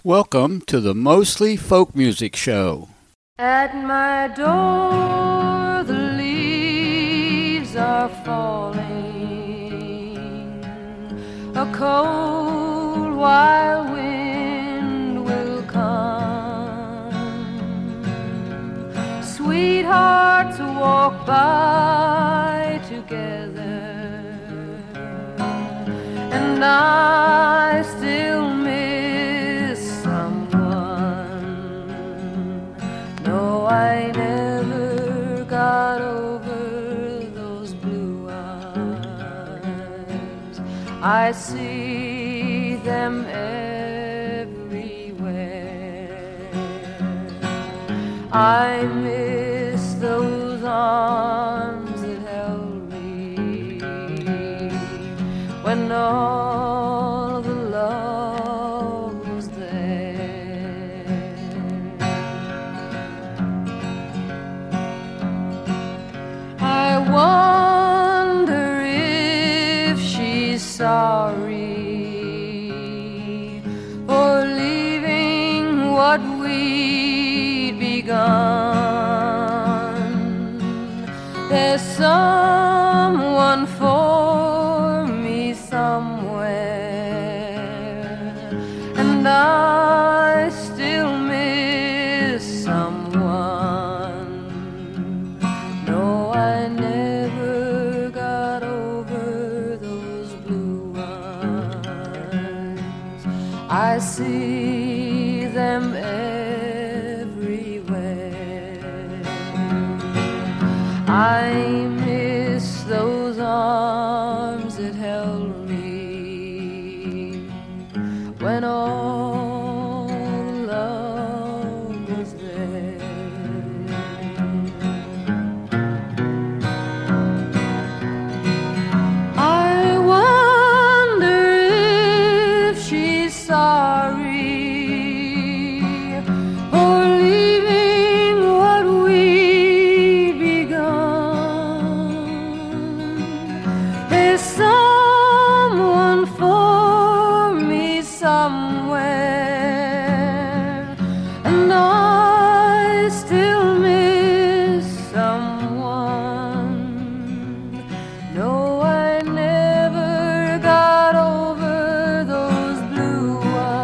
Welcome to the Mostly Folk Music Show. At my door the leaves are falling. A cold wild wind will come. Sweethearts walk by together, and I still miss someone. No, I never got over those blue eyes. I see them everywhere. I miss those arms that held me when all the love was there. I wonder if she's sorry for leaving what we'd begun. There's someone for me somewhere, and I still miss someone. No, I never got over those blue eyes. I see them everywhere. I miss those arms that held me when all love was there. I wonder if she's sorry for leaving what we begun. There's someone for me somewhere, and I still miss someone. No, I never got over those blue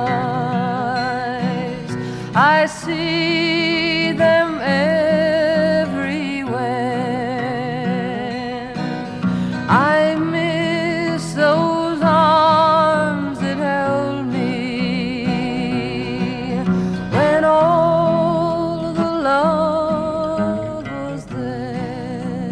eyes. I see them everywhere. I miss those arms that held me when all the love was there.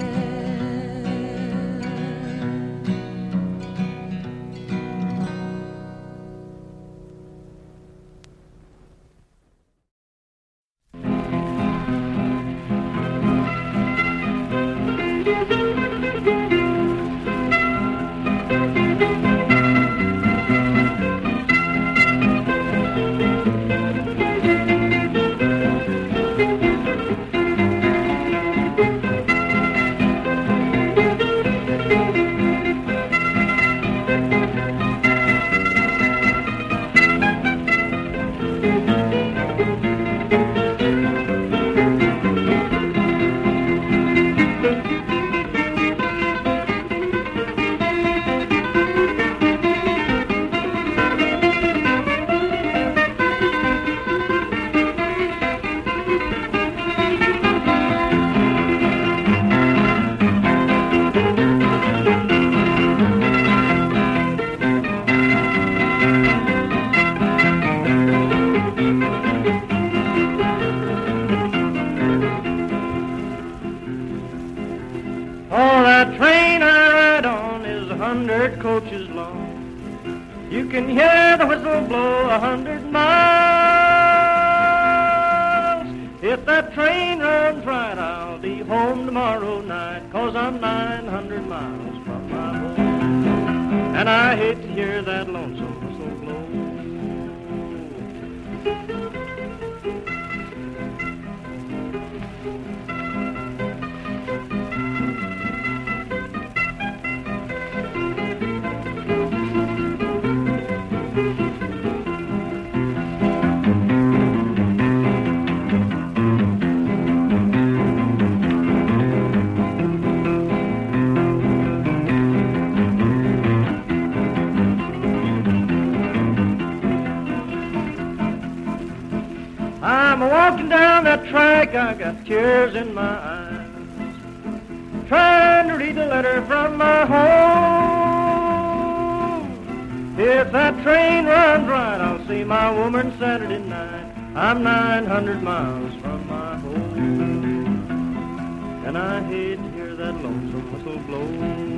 Oh, that train I ride on is 100 coaches long. You can hear the whistle blow 100 miles. If that train runs right, I'll be home tomorrow night, 'cause I'm 900 miles from my home. And I hate to hear that lonesome whistle blow. I'm walking down that track, I got tears in my eyes, trying to read the letter from my home. If that train runs right, I'll see my woman Saturday night. I'm 900 miles from my home, and I hate to hear that lonesome whistle blow.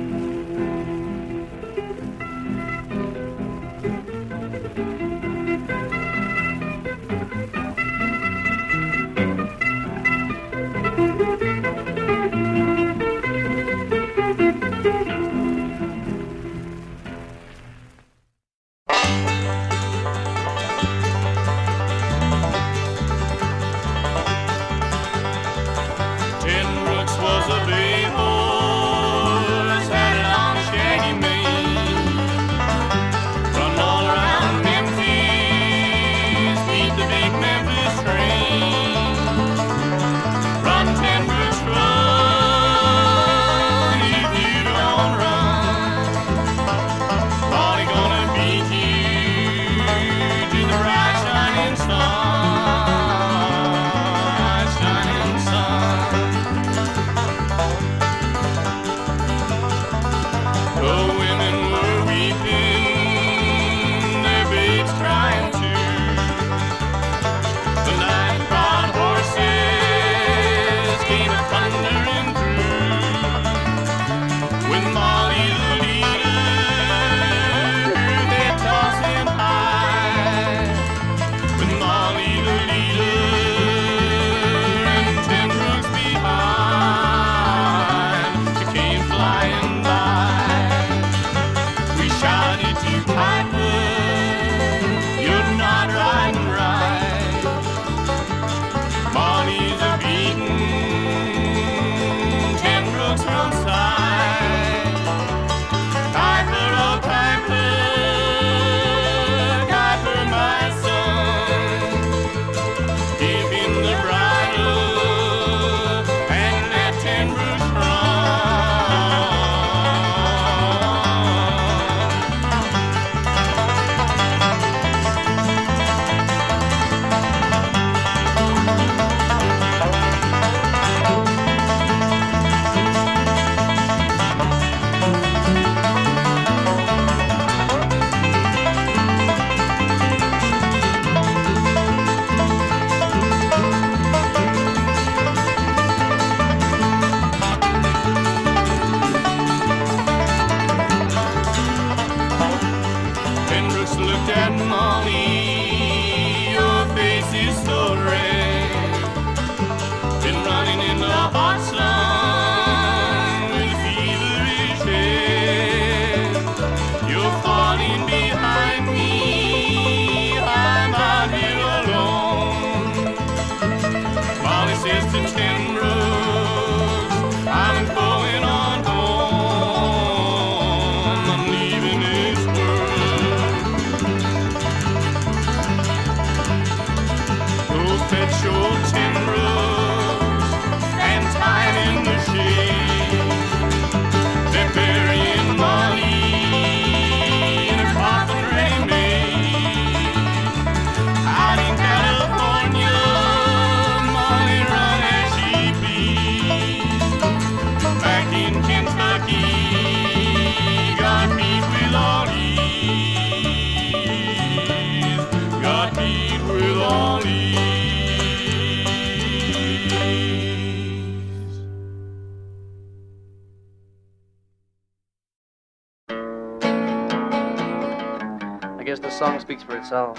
Song speaks for itself.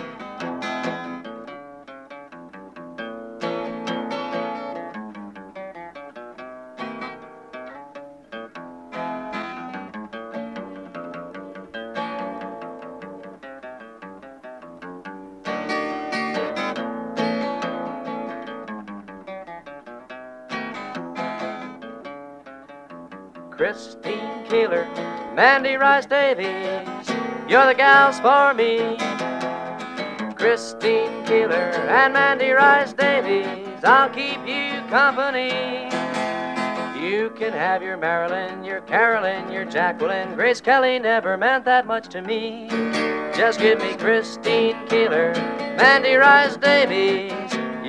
Christine Keeler, Mandy Rice Davies, you're the gals for me. Christine Keeler and Mandy Rice Davies, I'll keep you company. You can have your Marilyn, your Carolyn, your Jacqueline. Grace Kelly never meant that much to me. Just give me Christine Keeler, Mandy Rice Davies,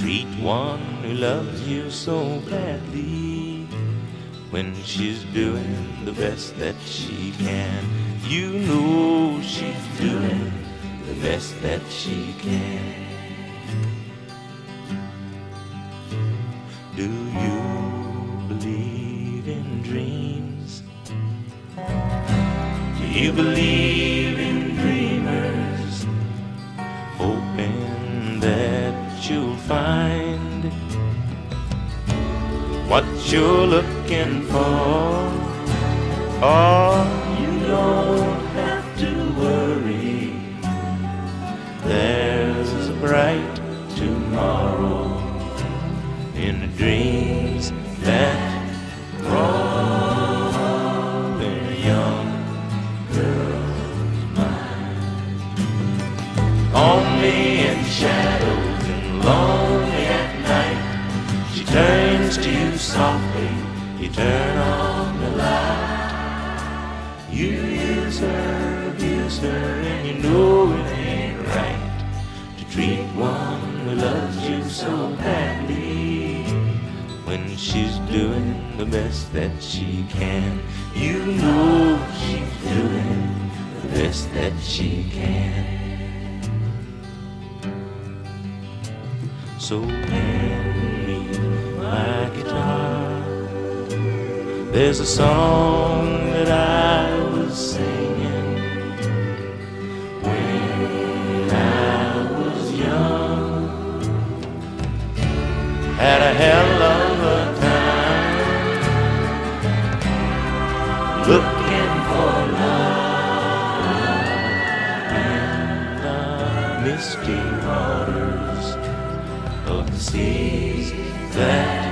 treat one who loves you so badly when she's doing the best that she can. You know she's doing the best that she can. Do you believe in dreams? Do you believe in dreamers, hoping that you'll find what you're looking for? Oh, you don't have to worry. There's a bright tomorrow in the dreams that grow in a young girl's mind. Only in shadows and lonely at night, she turns to you softly, you turn on the light. You use her, and you know it ain't right to treat one who loves you so badly when she's doing the best that she can. You know she's doing the best that she can. So hand me my guitar. There's a song that I was singing when I was young. Had a hell of a time looking for love in the misty waters of the seas that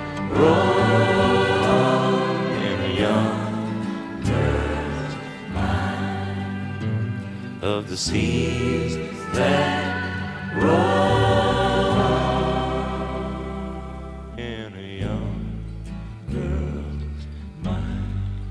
roll in a young girl's mind, of the seas that roll in a young girl's mind.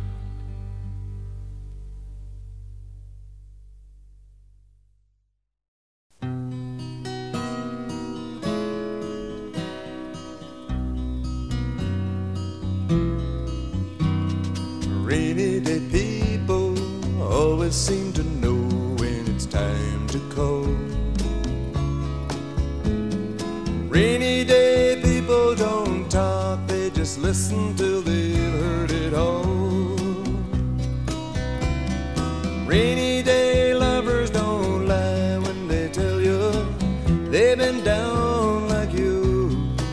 Rainy day people always seem to know when it's time to call. Rainy day people don't talk, they just listen till they've heard it all. Rainy day lovers don't lie when they tell you they've been down like you.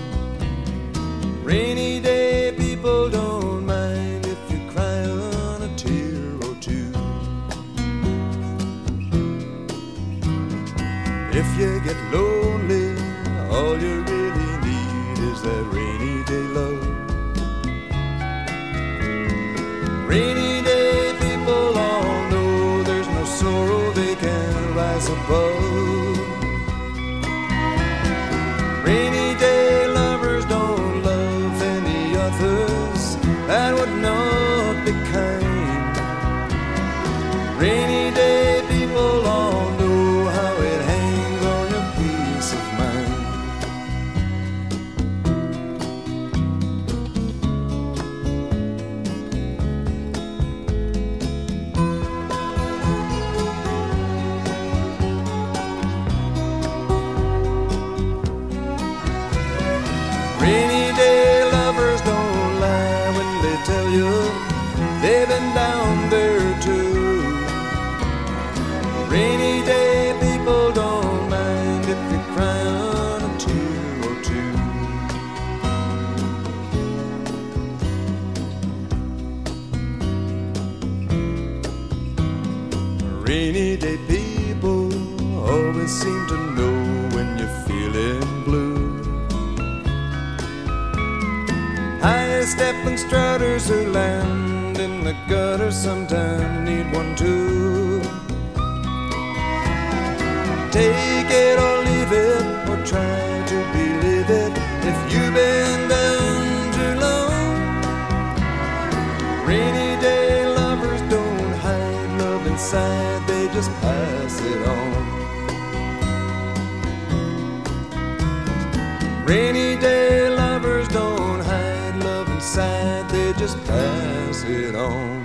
Rainy day people don't mind if you cry on a tear or two. If you get lonely, all you really need is that rainy day love. Rainy day people all know there's no sorrow they can rise above. Rainy day lovers don't love any others, that would not be kind. Rainy day people all know how it hangs on your peace of mind. Rainy day lovers don't lie when they tell you they've been down there too. Rainy day people don't mind if you cry on a tear or two. Rainy day people always seem to know when you're feeling blue. High-stepping strutters who land in the gutter sometimes need one too. Take it or leave it, or try to believe it if you've been down too long. Rainy day lovers don't hide love inside, they just pass it on. Rainy day lovers don't hide love inside, they just pass it on.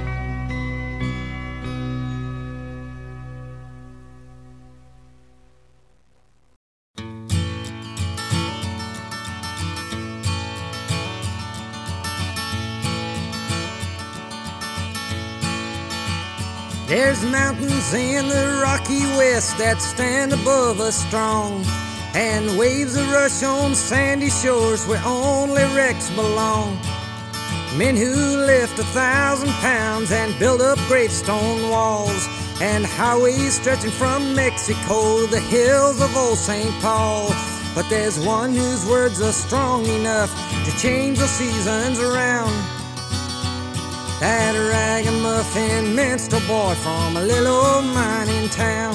There's mountains in the Rocky West that stand above us strong, and waves that rush on sandy shores where only wrecks belong. Men who lift 1,000 pounds and build up great stone walls, and highways stretching from Mexico to the hills of old St. Paul. But there's one whose words are strong enough to change the seasons around. That ragamuffin minstrel boy from a little old mining town.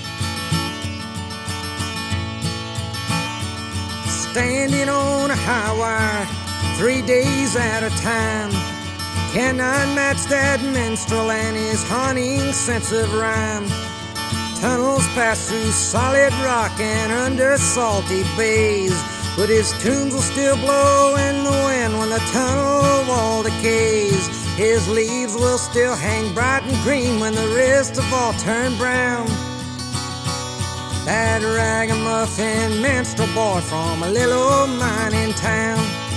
Standing on a high wire 3 days at a time, cannot match that minstrel and his haunting sense of rhyme. Tunnels pass through solid rock and under salty bays, but his tunes will still blow in the wind when the tunnel wall decays. His leaves will still hang bright and green when the rest of all turn brown. That ragamuffin minstrel boy from a little old mining town.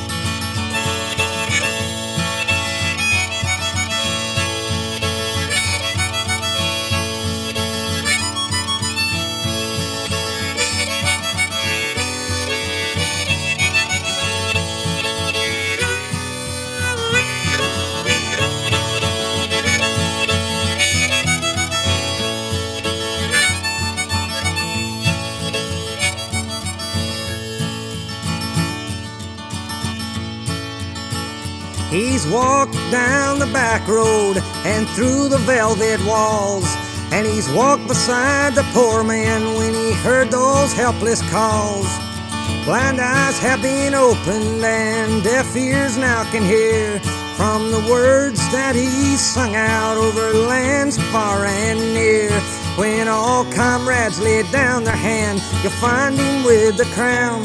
He's walked down the back road and through the velvet walls, and he's walked beside the poor man when he heard those helpless calls. Blind eyes have been opened and deaf ears now can hear from the words that he sung out over lands far and near. When all comrades lay down their hand, you'll find him with the crown.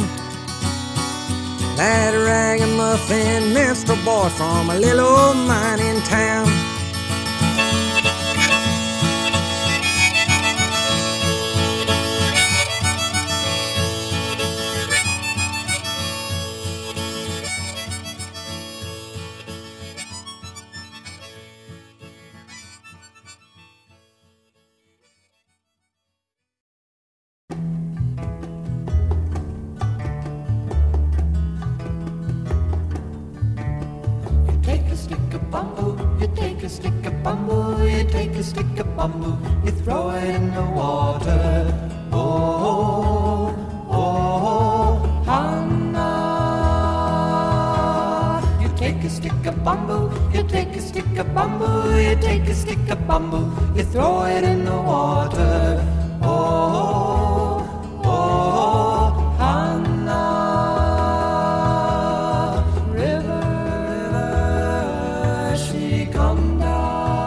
That ragamuffin minstrel boy from a little old mining town. You throw it in the water. Oh, oh, oh, Hannah. You take a stick of bamboo, you take a stick of bamboo, you take a stick of bamboo, you throw it in the water. Oh, oh, oh, Hannah. River, river, she come down.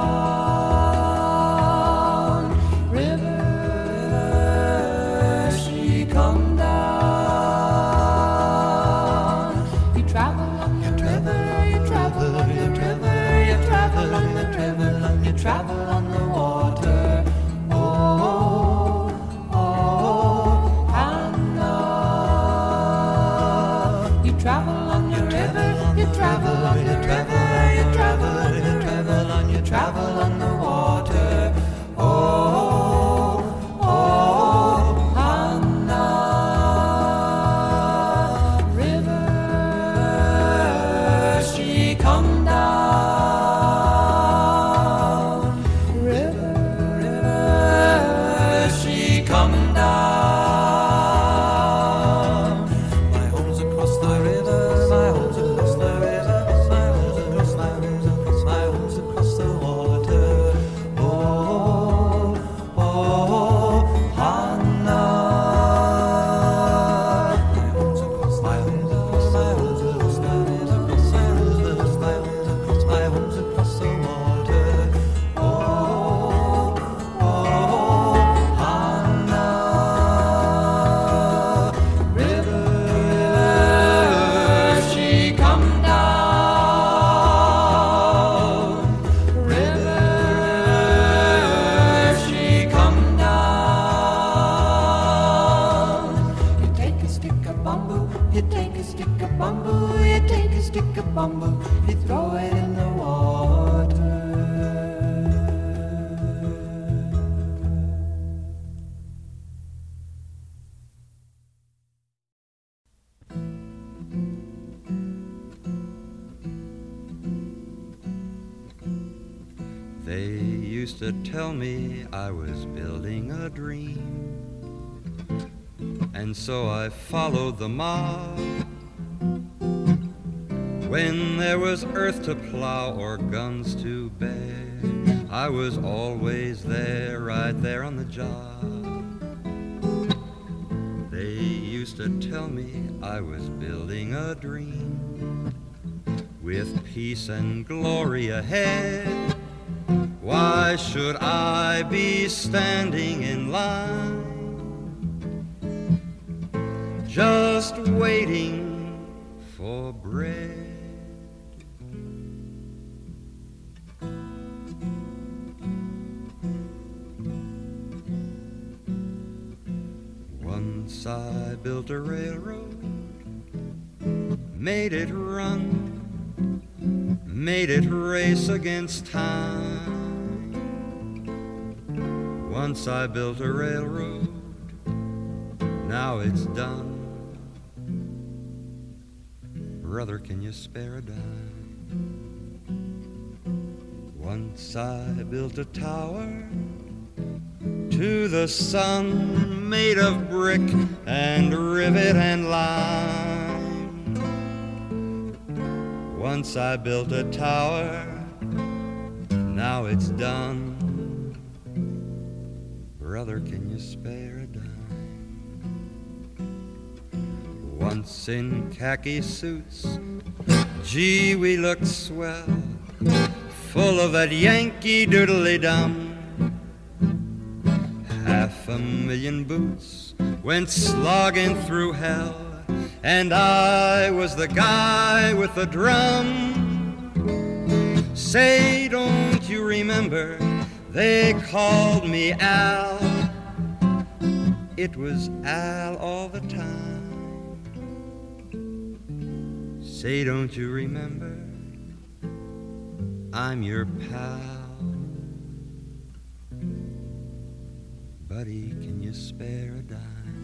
Travel on the water, oh, oh, Hannah. You travel on your river, you travel on the river, you travel on the river, you travel on the water, oh, oh, Hannah. River, she come down. My home's across the river, my home's across the river, my home's of bamboo, you take a stick of bamboo, you take a stick of bamboo, you throw it in the water. They used to tell me I was building a dream, and so I followed the mob. When there was earth to plow or guns to bear, I was always there, right there on the job. They used to tell me I was building a dream, with peace and glory ahead. Why should I be standing in line, just waiting for bread? Once I built a railroad, made it run, made it race against time. Once I built a railroad, now it's done. Brother, can you spare a dime? Once I built a tower to the sun, made of brick and rivet and lime. Once I built a tower, now it's done. Brother, can you spare a dime? Once in khaki suits, gee, we looked swell, full of that Yankee doodly-dum. 500,000 boots went slogging through hell, and I was the guy with the drum. Say, don't you remember, they called me Al. It was Al all the time. Say, don't you remember, I'm your pal. Buddy, can you spare a dime?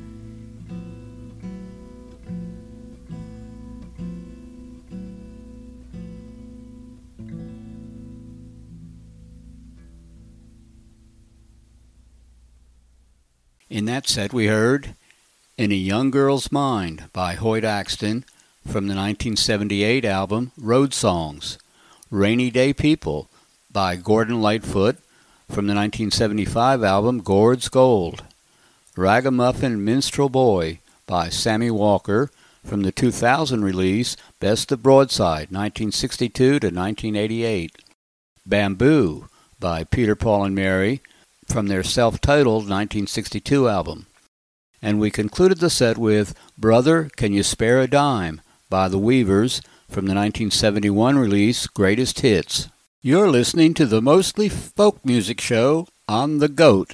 In that set we heard In a Young Girl's Mind by Hoyt Axton from the 1978 album Road Songs, Rainy Day People by Gordon Lightfoot from the 1975 album Gord's Gold, Ragamuffin Minstrel Boy by Sammy Walker from the 2000 release Best of Broadside, 1962 to 1988, Bamboo by Peter, Paul and Mary from their self-titled 1962 album. And we concluded the set with Brother, Can You Spare a Dime by the Weavers from the 1971 release Greatest Hits. You're listening to the Mostly Folk Music Show on The Goat.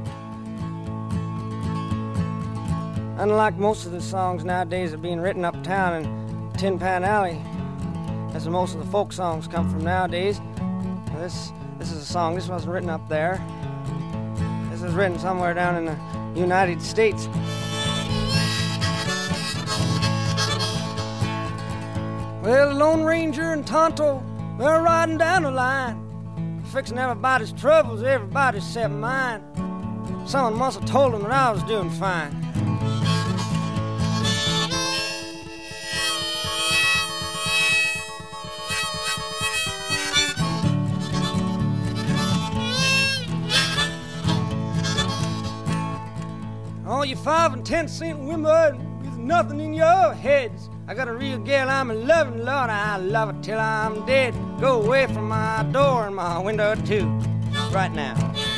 Unlike most of the songs nowadays are being written uptown in Tin Pan Alley, as most of the folk songs come from nowadays. This is a song, this wasn't written up there. This was written somewhere down in the United States. Well, the Lone Ranger and Tonto, they're riding down the line, fixing everybody's troubles, everybody except mine. Someone must have told them that I was doing fine. All you 5 and 10 cent women with nothing in your heads. I got a real gal I'm in loving, Lord, I love her till I'm dead. Go away from my door and my window too, right now.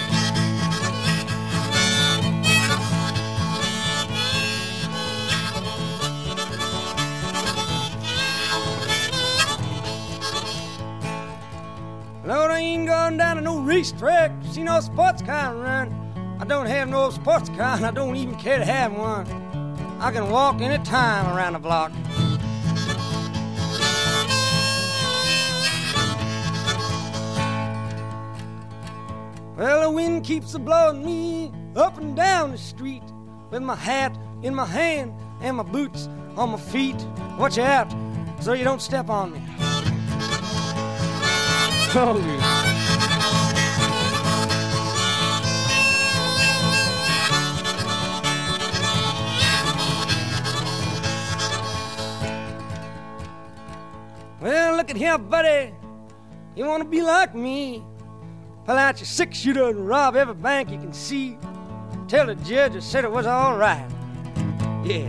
Lord, I ain't going down to no racetrack, see no sports car run. I don't have no sports car, and I don't even care to have one. I can walk any time around the block. Well, the wind keeps a-blowing me up and down the street with my hat in my hand and my boots on my feet. Watch out so you don't step on me. Oh, well, look at here, buddy. You want to be like me? Pull out your 6-shooter and rob every bank you can see. Tell the judge I said it was all right. Yeah.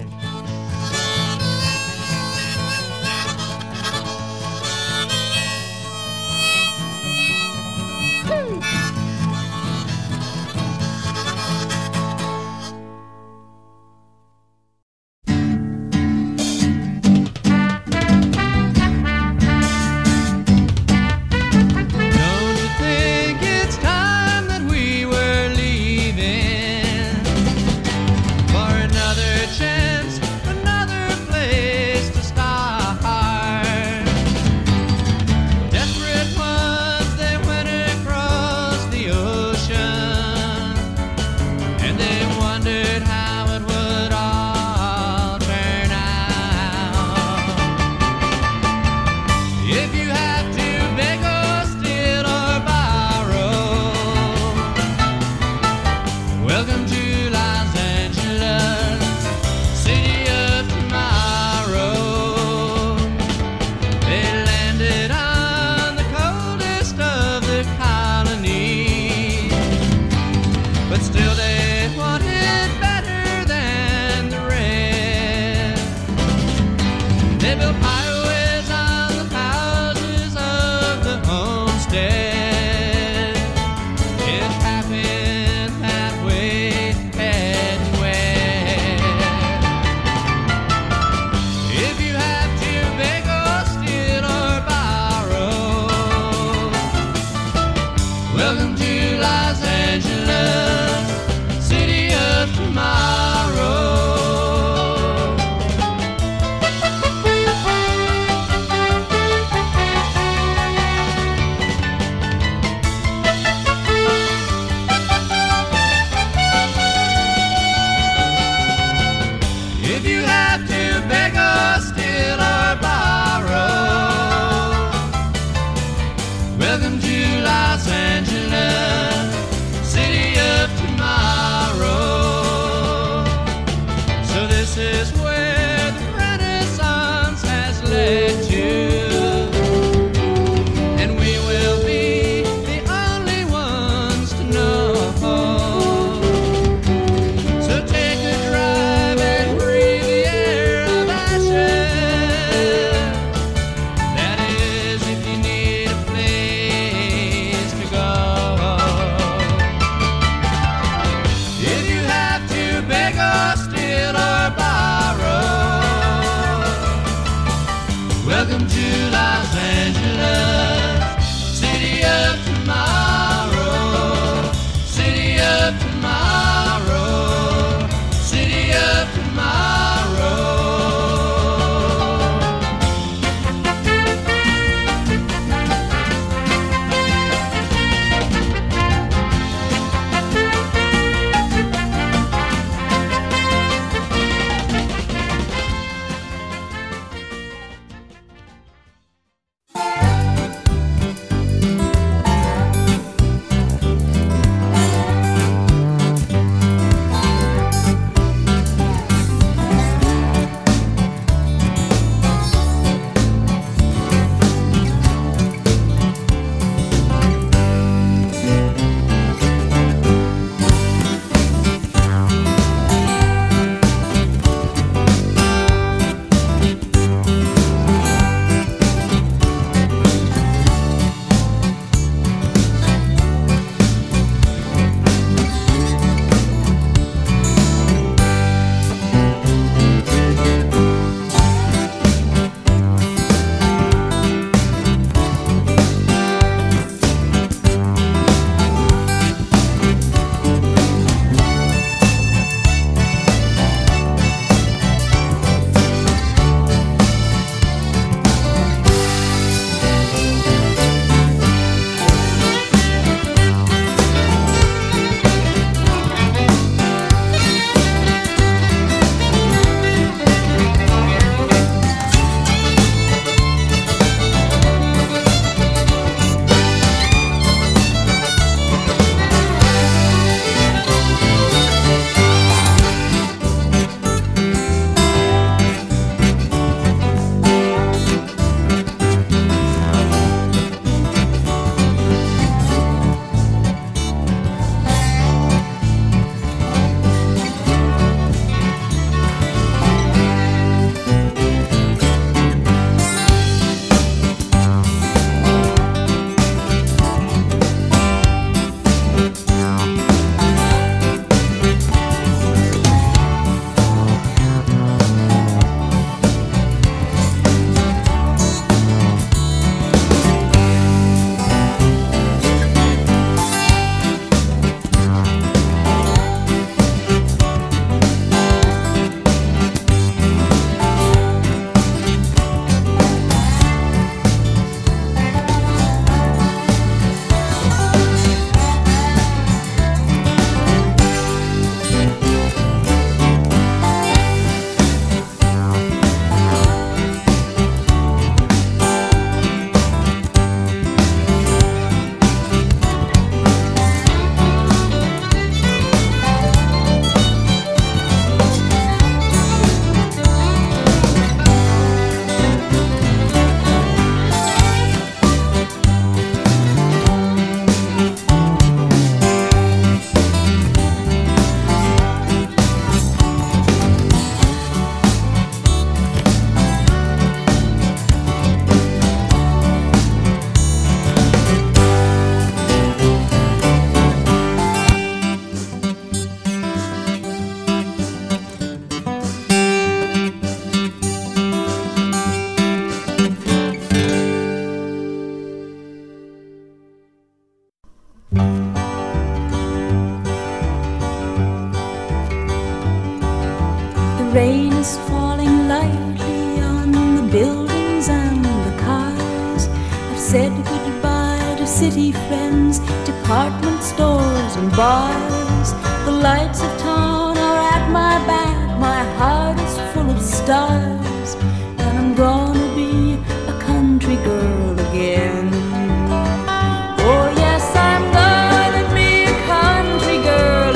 buildings and the cars. I've said goodbye to city friends, department stores and bars. The lights of town are at my back, my heart is full of stars, and I'm gonna be a country girl again. Oh yes, I'm gonna be a country girl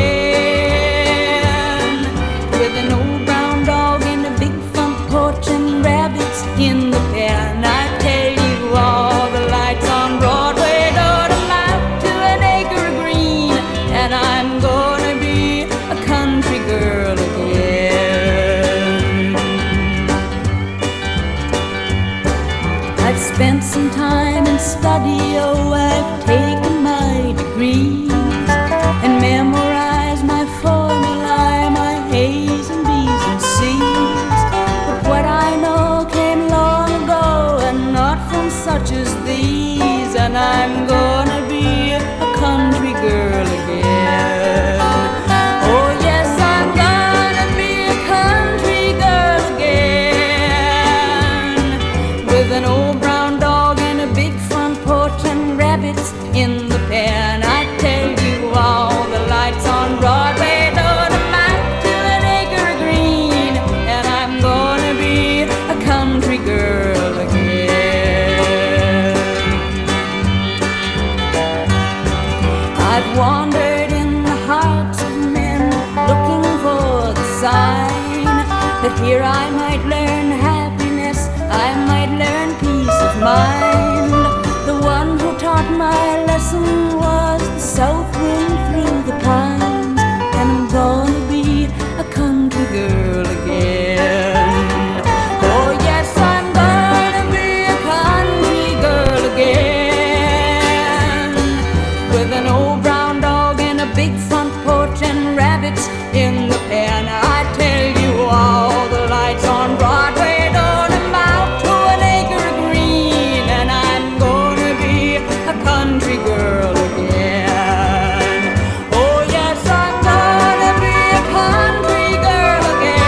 again, with an old brown dog in a big front porch and rabbits in the pen. I tell you, all the lights on Broadway don't amount to an acre of green, and I'm gonna be a country girl again. I've spent some time in study, oh, I've taken my degrees and memorized my formulae, my A's and B's and C's. But what I know came long ago and not from such as these, and I'm gonna be a country girl again. Oh yes, I'm gonna be a country girl again, with an old brown dog and a big front porch and rabbits in the pen. I tell you, all the lights on Broadway don't amount to an acre of green, and I'm gonna be a country girl again. I've wandered in the hearts of men, looking for the sign that here I might learn happiness, I might learn peace of mind. The one who taught my lesson was the south wind through the pines, and I'm gonna be a country girl again. Oh yes, I'm gonna be a country girl again, with an old brown dog and a big front porch and rabbits in the pen. I tell you, all the lights on Broadway don't amount to an acre of green, and I'm gonna be a country girl again. Oh yes, I'm gonna be a country girl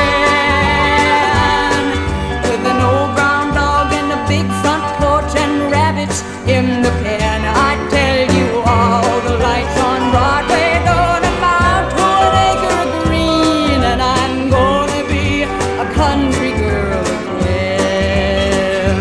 again, with an old brown dog and a big front porch and rabbits in the pen. I tell you, all the lights on Broadway don't amount to an acre of green, and I'm gonna be a country girl again.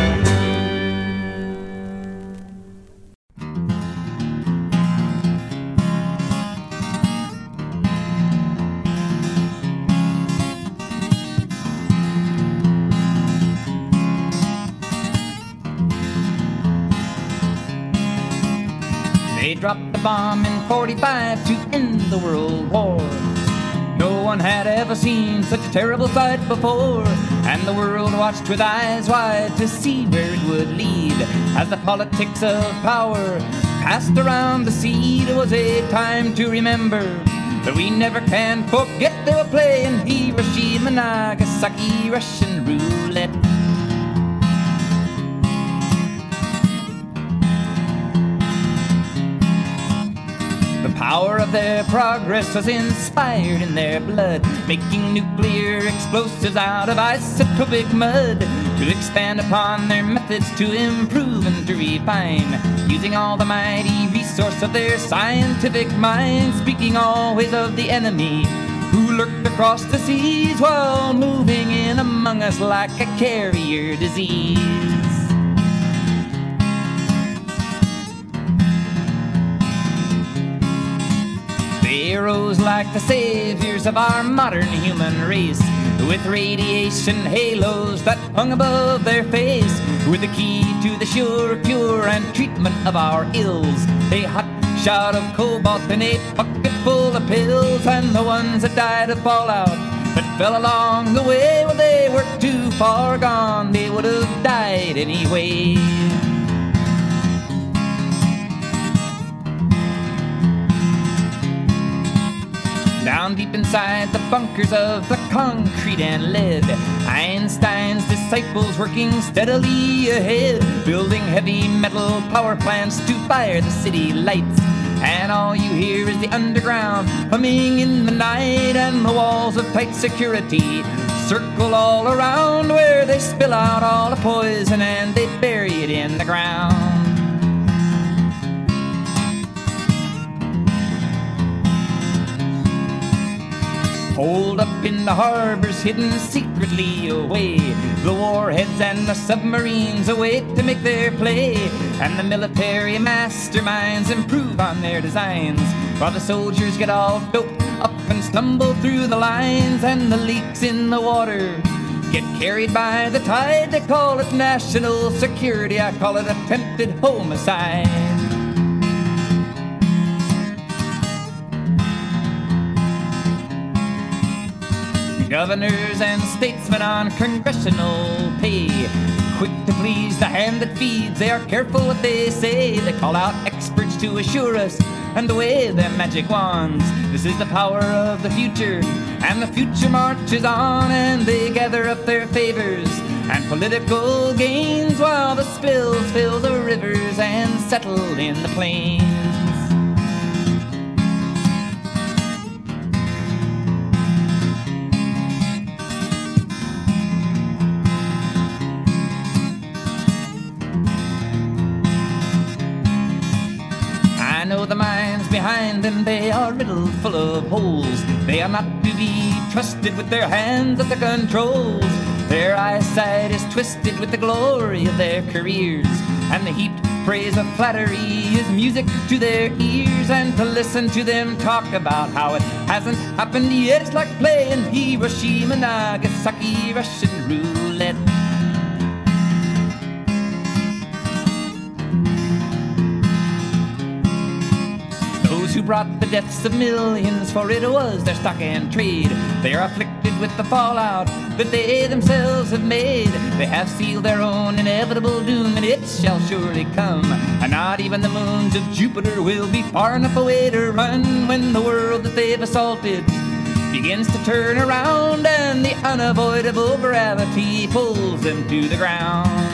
They dropped the bomb in 45 to end the World War. No one had ever seen such a terrible sight before, and the world watched with eyes wide to see where it would lead. As the politics of power passed around the seed, it was a time to remember, but we never can forget they were playing Hiroshima, Nagasaki, Russian roulette. The power of their progress was inspired in their blood, making nuclear explosives out of isotopic mud, to expand upon their methods to improve and to refine, using all the mighty resource of their scientific minds, speaking always of the enemy who lurked across the seas while moving in among us like a carrier disease. They arose like the saviors of our modern human race, with radiation halos that hung above their face, with the key to the sure cure and treatment of our ills. A hot shot of cobalt in a bucket full of pills, and the ones that died of fallout that fell along the way, well, they were too far gone, they would have died anyway. Down deep inside the bunkers of the concrete and lead, Einstein's disciples working steadily ahead, building heavy metal power plants to fire the city lights. And all you hear is the underground humming in the night, and the walls of tight security circle all around where they spill out all the poison and they bury it in the ground. Holed up in the harbors, hidden secretly away, the warheads and the submarines await to make their play, and the military masterminds improve on their designs, while the soldiers get all doped up and stumble through the lines, and the leaks in the water get carried by the tide. They call it national security, I call it attempted homicide. Governors and statesmen on congressional pay, quick to please the hand that feeds, they are careful what they say. They call out experts to assure us and wave their magic wands. This is the power of the future, and the future marches on, and they gather up their favors and political gains, while the spills fill the rivers and settle in the plains. I know the minds behind them, they are riddled full of holes. They are not to be trusted with their hands at the controls. Their eyesight is twisted with the glory of their careers, and the heaped praise of flattery is music to their ears. And to listen to them talk about how it hasn't happened yet, it's like playing Hiroshima, Nagasaki, Russian roulette. Who brought the deaths of millions, for it was their stock and trade. They are afflicted with the fallout that they themselves have made. They have sealed their own inevitable doom, and it shall surely come. And not even the moons of Jupiter will be far enough away to run, when the world that they've assaulted begins to turn around, and the unavoidable gravity pulls them to the ground.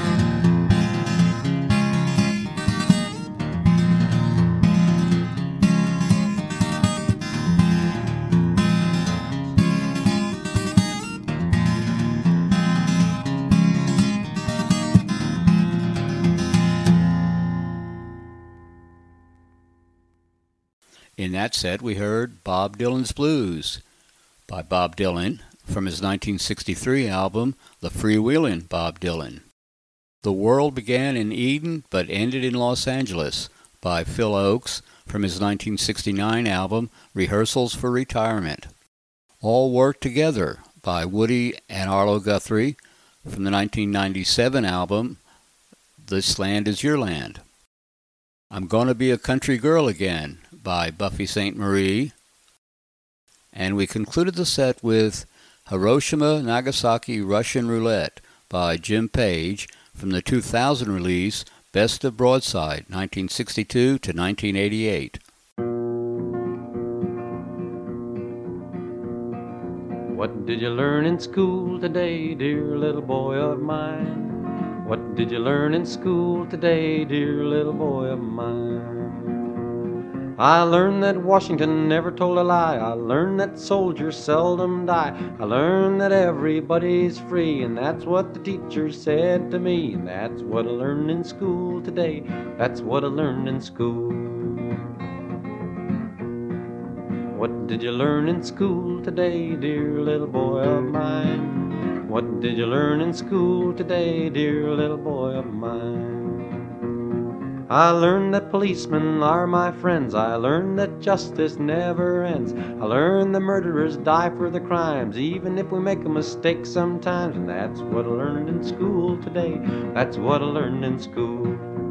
In that set, we heard Bob Dylan's Blues by Bob Dylan from his 1963 album, The Freewheelin' Bob Dylan. The World Began in Eden but Ended in Los Angeles by Phil Ochs from his 1969 album, Rehearsals for Retirement. All Work Together by Woody and Arlo Guthrie from the 1997 album, This Land Is Your Land. I'm Gonna Be a Country Girl Again by Buffy St. Marie. And we concluded the set with Hiroshima, Nagasaki, Russian Roulette by Jim Page from the 2000 release Best of Broadside, 1962 to 1988. What did you learn in school today, dear little boy of mine? What did you learn in school today, dear little boy of mine? I learned that Washington never told a lie. I learned that soldiers seldom die. I learned that everybody's free, and that's what the teacher said to me. And that's what I learned in school today. That's what I learned in school. What did you learn in school today, dear little boy of mine? What did you learn in school today, dear little boy of mine? I learned that policemen are my friends. I learned that justice never ends. I learned that murderers die for their crimes, even if we make a mistake sometimes. And that's what I learned in school today. That's what I learned in school.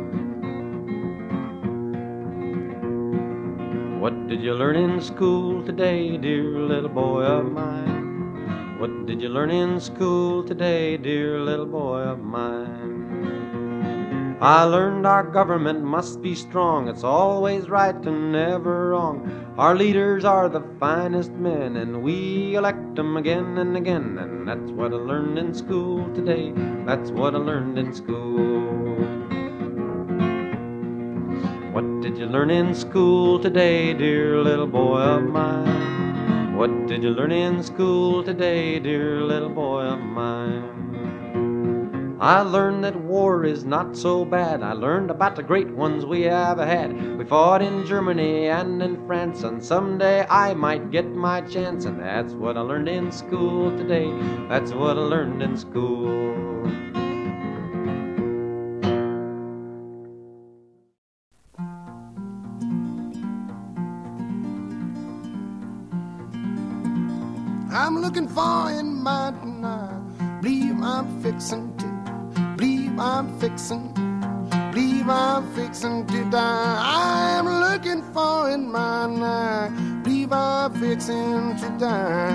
What did you learn in school today, dear little boy of mine? What did you learn in school today, dear little boy of mine? I learned our government must be strong. It's always right and never wrong. Our leaders are the finest men, and we elect them again and again. And that's what I learned in school today. That's what I learned in school. What did you learn in school today, dear little boy of mine? What did you learn in school today, dear little boy of mine? I learned that war is not so bad. I learned about the great ones we have had. We fought in Germany and in France, and someday I might get my chance. And that's what I learned in school today. That's what I learned in school. I'm looking for in my tonight. Believe I'm fixing to. Believe I'm fixing. Believe I'm fixing to die. I'm looking for in my night. Believe I'm fixing to die.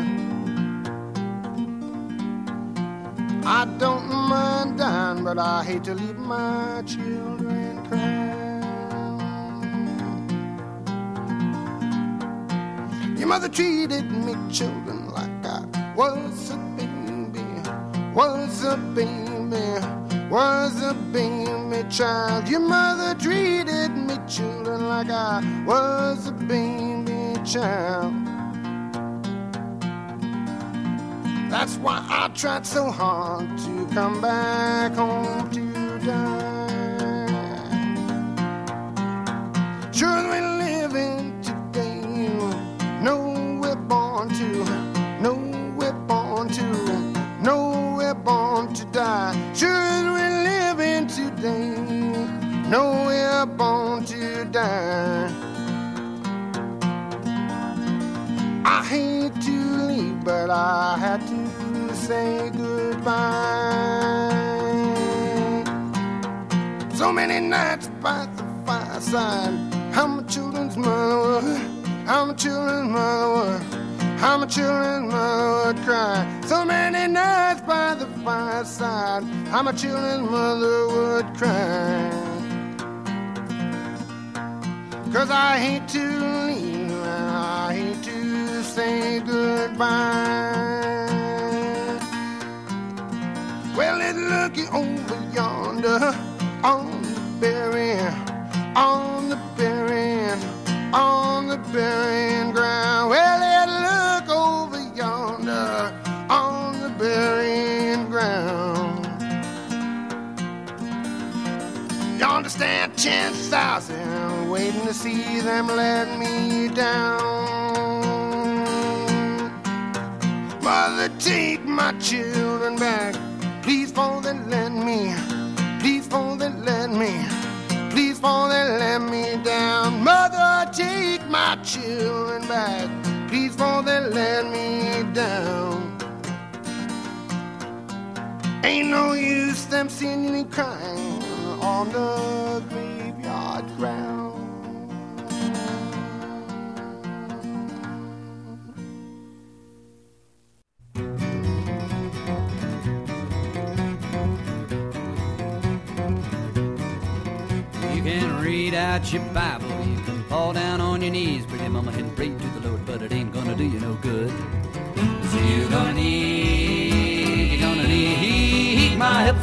I don't mind dying, but I hate to leave my children crying. Your mother treated me children like I was a baby, was a baby, was a baby child. Your mother treated me children like I was a baby child. That's why I tried so hard to come back home to die. Sure we're living today, no we're born to, no we're born to, no we're born to die. Sure we're living today, no we're born to die. I hate to leave, but I had to say goodbye. So many nights by the fireside, how my children's mother would, how my children's mother would, how my children's mother would cry. So many nights by the fireside, how my children's mother would cry. 'Cause I hate to leave, I hate to say goodbye. Well, it's looking over yonder on the burying, on the burying, on the burying ground. Well, it look over yonder on the burying ground. Yonder stand 10,000 waiting to see them let me down. Mother, take my children back, please, for they let me, please, for they let me, please, for they let me down. Mother, take my children back, please, for they let me down. Ain't no use them singing and crying on the graveyard ground. You can read out your Bible, you can fall down on your knees, pretty mama, and pray to the Lord, but it ain't gonna do you no good. So you're gonna need my help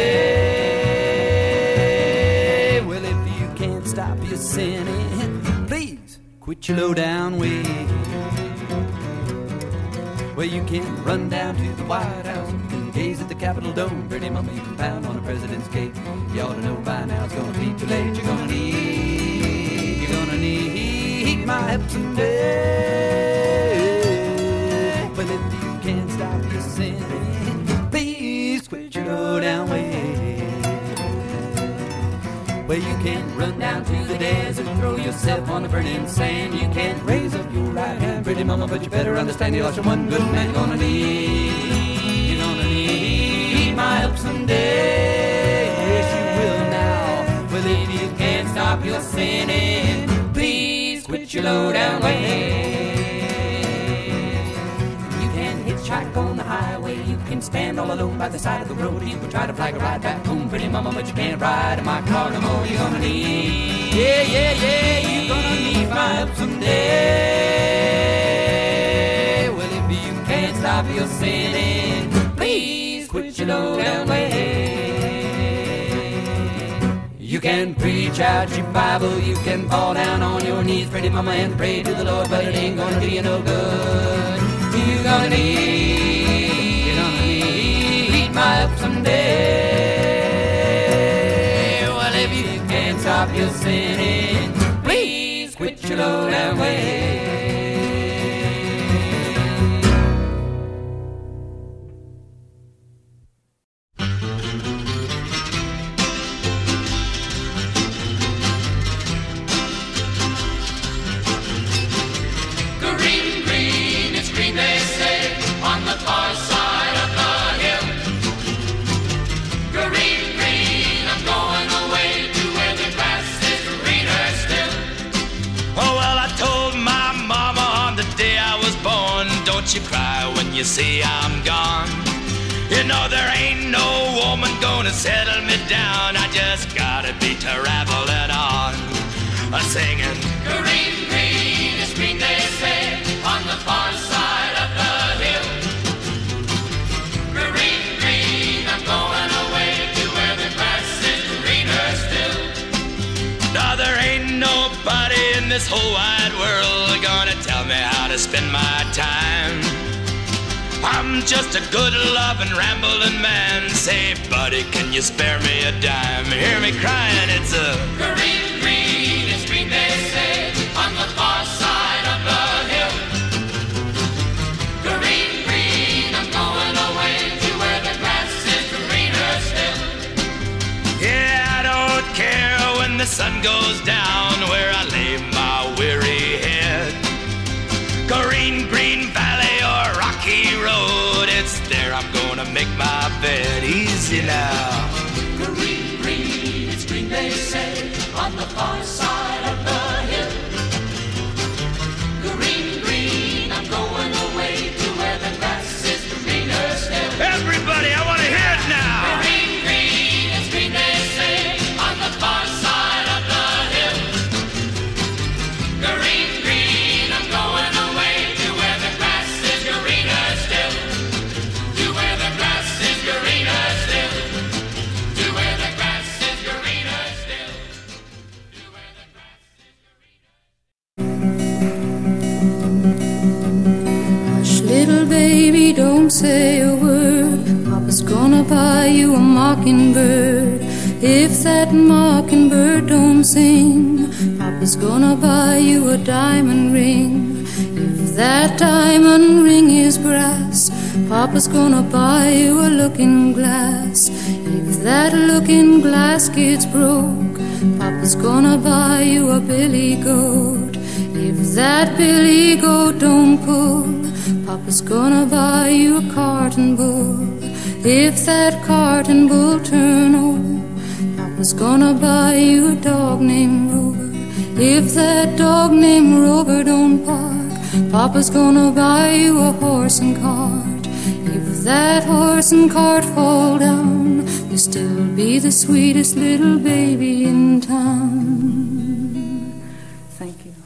someday. Well, if you can't stop your sinning, please quit your low down way. Well, you can run down to the White House and gaze at the Capitol dome. Pretty mama, you can pound on a president's cake. You ought to know by now it's gonna be too late. You're gonna need my help someday. Well, if you can't stop your sinning, please quit your low down way. Well, you can run down to the desert and throw yourself on the burning sand. You can raise up your right hand, pretty mama, but you better understand you lost your one good man. You're gonna need my help someday. Yes, you will now. Well, if you can't stop your sinning, please quit your low down way. You can hitchhike on the highway, you can stand all alone by the side of the road. You can try to flag a ride back home, pretty mama, but you can't ride in my car no more. You're gonna need, you're gonna need my help someday. Well, if you can't stop your sinning, please quit your low down way. You can preach out your Bible, you can fall down on your knees, pretty mama, and pray to the Lord, but it ain't gonna do you no good. You're gonna need my help someday. don't you cry when you see I'm gone. You know there ain't no woman gonna settle me down. I just gotta be traveling on, singing. Green, green is green, they say, on the far side of the hill. Green, green, I'm going away to where the grass is greener still. Now there ain't nobody in this whole wide world gonna tell me how to spend my time. I'm just a good loving rambling man. Say, buddy, can you spare me a dime? Hear me crying, it's a green, green is green, they say, on the far side of the hill. Green, green, I'm going away to where the grass is greener still. Yeah, I don't care when the sun goes down where I lay my weary head. Green, green valley or rocky road, it's there I'm gonna make my bed. Easy now. Green, green, it's green, they say, on the far side of the hill. Green, green, I'm going away to where the grass is greener still. Everybody, I want to hear it now. Green, green, it's green, they say, on the far side of the hill. Green, green, I'm going away to where the grass is greener still. To where the grass is greener still. To where the grass is greener still. To where the grass Hush, little baby, don't say a word. Papa's gonna buy you a mockingbird. If that mockingbird don't sing, Papa's gonna buy you a diamond ring. If that diamond ring is brass, Papa's gonna buy you a looking glass. If that looking glass gets broke, Papa's gonna buy you a billy goat. If that billy goat don't pull, Papa's gonna buy you a carton bull. If that carton bull turn over, Papa's gonna buy you a dog named Rover. If that dog named Rover don't bark, Papa's gonna buy you a horse and cart. If that horse and cart fall down, you'll still be the sweetest little baby in town. Thank you.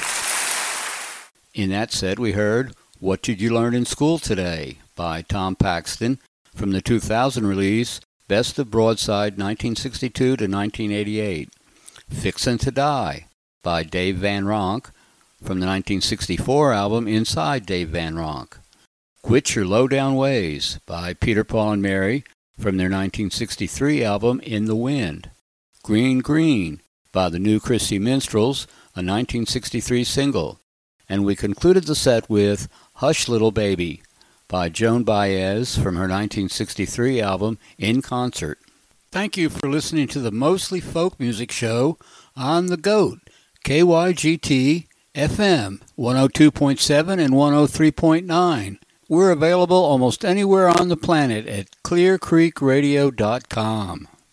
In that set, we heard What Did You Learn in School Today by Tom Paxton from the 2000 release Best of Broadside 1962 to 1988. Fixin' to Die by Dave Van Ronk from the 1964 album Inside Dave Van Ronk. Quit Your Low-Down Ways by Peter, Paul and Mary from their 1963 album In the Wind. Green Green by the New Christy Minstrels, a 1963 single. And we concluded the set with Hush Little Baby by Joan Baez from her 1963 album In Concert. Thank you for listening to the Mostly Folk Music Show on The Goat, KYGT FM 102.7 and 103.9. We're available almost anywhere on the planet at clearcreekradio.com.